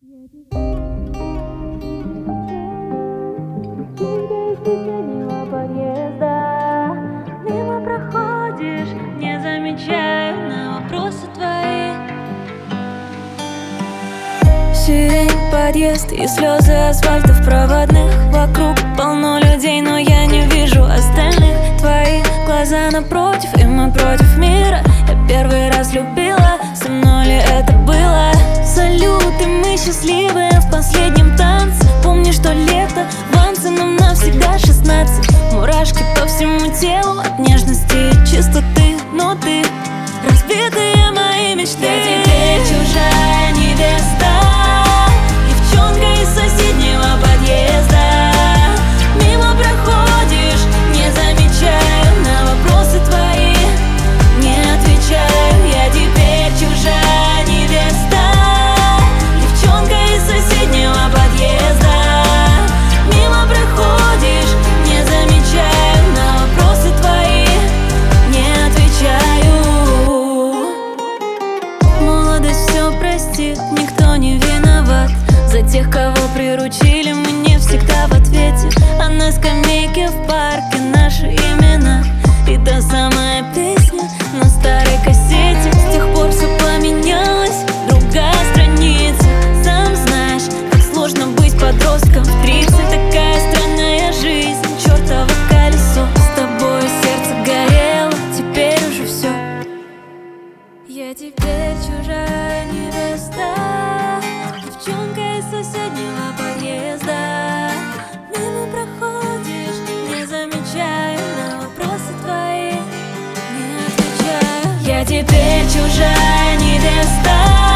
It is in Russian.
Соседнего подъезда мимо проходишь, не замечая на вопросы твои. Сирень, подъезд и слезы асфальтов проводных. Вокруг полно людей, но я не вижу остальных. Твои глаза напротив, и мы против мира. Я первый раз любила, со мной ли это было? Салют, и мы счастливы в последнем танце. Помни, что лето, вансы, нам навсегда 16. Мурашки по всему телу от нежности и чистоты. Но ты разбитые мои мечты. Я теперь чужая невеста, девчонка из соседнего подъезда. Мимо проходишь, не замечаю, на вопросы твои не отвечаю. Я теперь чужая невеста, девчонка из соседнего подъезда. Мимо проходишь, не замечаю, на вопросы твои не отвечаю. Молодость все простит, никто не виноват. За тех, кого приручили, мы не всегда в ответе. А на скамейке в парке наши имена и та самая песня на старой кассете. С тех пор все поменялось, другая страница. Сам знаешь, как сложно быть подростком в 30. Такая странная жизнь, чертово колесо. С тобой сердце горело, теперь уже все. Я теперь чужая невеста, девчонка из соседнего подъезда. Мимо проходишь, не замечаю, на вопросы твои не отвечаю. Я теперь чужая невеста,